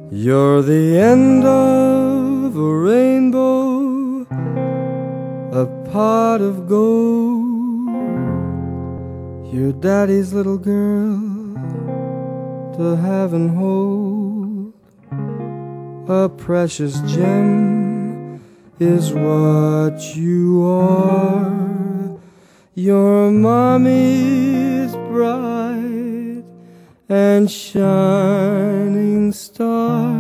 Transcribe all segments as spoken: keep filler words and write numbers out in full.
You're the end of a rainbow, a pot of gold. You're daddy's little girl to have and hold. A precious gem is what you are. Your mommy's bright and shining star.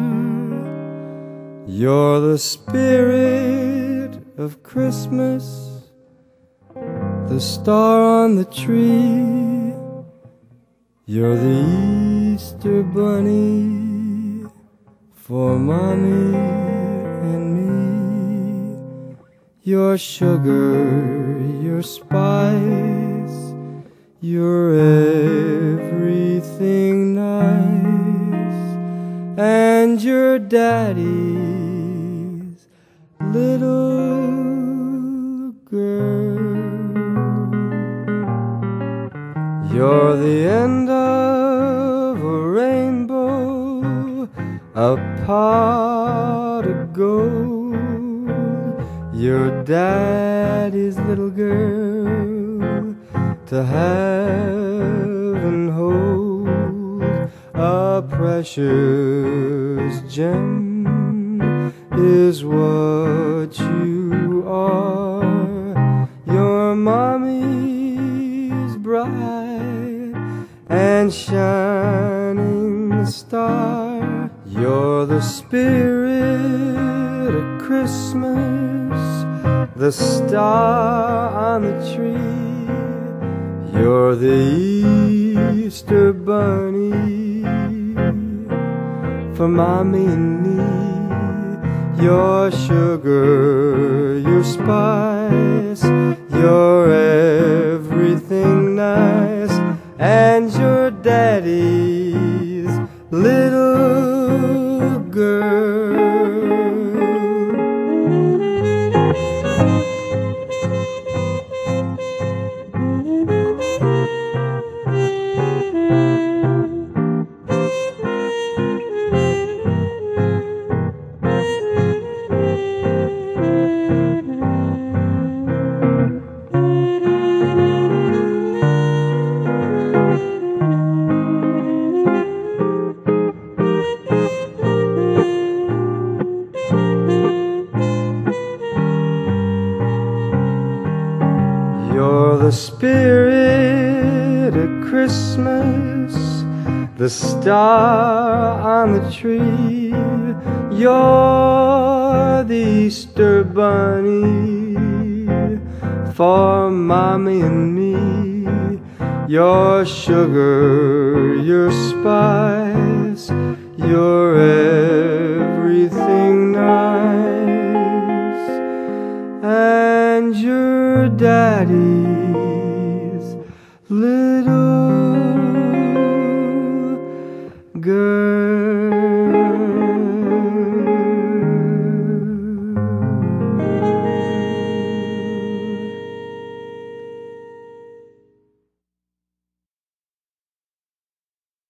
You're the spirit of Christmas, the star on the tree. You're the Easter bunny for mommy and me. Your sugar, your spice, you're everything nice, and your daddy's little girl. You're the end of a rainbow, a pot of gold. You're daddy's little girl to have and hold. A precious gem is what you are. Your mommy's bright and shining star. You're the spirit of Christmas, the star on the tree. You're the Easter bunny for mommy and me. Your sugar, your spice, you're everything nice, and your daddy's little girl. You're the spirit of Christmas, the star on the tree. You're the Easter bunny for mommy and me. Your sugar, your spice, you're everything nice, and your daddy's little girl.